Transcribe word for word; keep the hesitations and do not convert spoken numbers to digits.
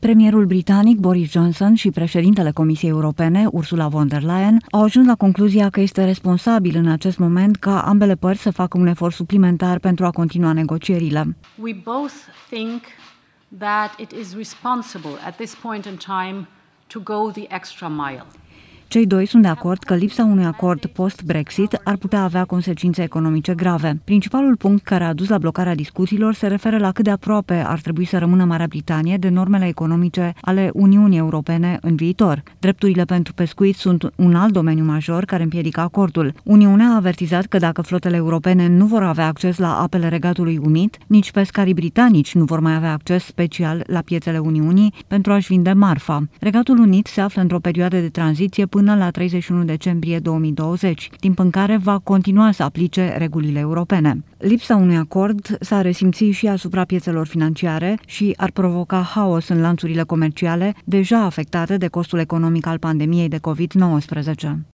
Premierul britanic Boris Johnson și președintele Comisiei Europene, Ursula von der Leyen, au ajuns la concluzia că este responsabil în acest moment ca ambele părți să facă un efort suplimentar pentru a continua negocierile. We both think that it is responsible at this point in time to go the extra mile. Cei doi sunt de acord că lipsa unui acord post-Brexit ar putea avea consecințe economice grave. Principalul punct care a dus la blocarea discuțiilor se referă la cât de aproape ar trebui să rămână Marea Britanie de normele economice ale Uniunii Europene în viitor. Drepturile pentru pescuit sunt un alt domeniu major care împiedică acordul. Uniunea a avertizat că dacă flotele europene nu vor avea acces la apele Regatului Unit, nici pescarii britanici nu vor mai avea acces special la piețele Uniunii pentru a-și vinde marfa. Regatul Unit se află într-o perioadă de tranziție până la treizeci și unu decembrie două mii douăzeci, timp în care va continua să aplice regulile europene. Lipsa unui acord s-a resimțit și asupra piețelor financiare și ar provoca haos în lanțurile comerciale deja afectate de costul economic al pandemiei de covid nouăsprezece.